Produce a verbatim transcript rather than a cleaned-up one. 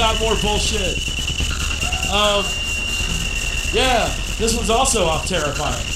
got more bullshit. Um, yeah, this one's also off Terrifying.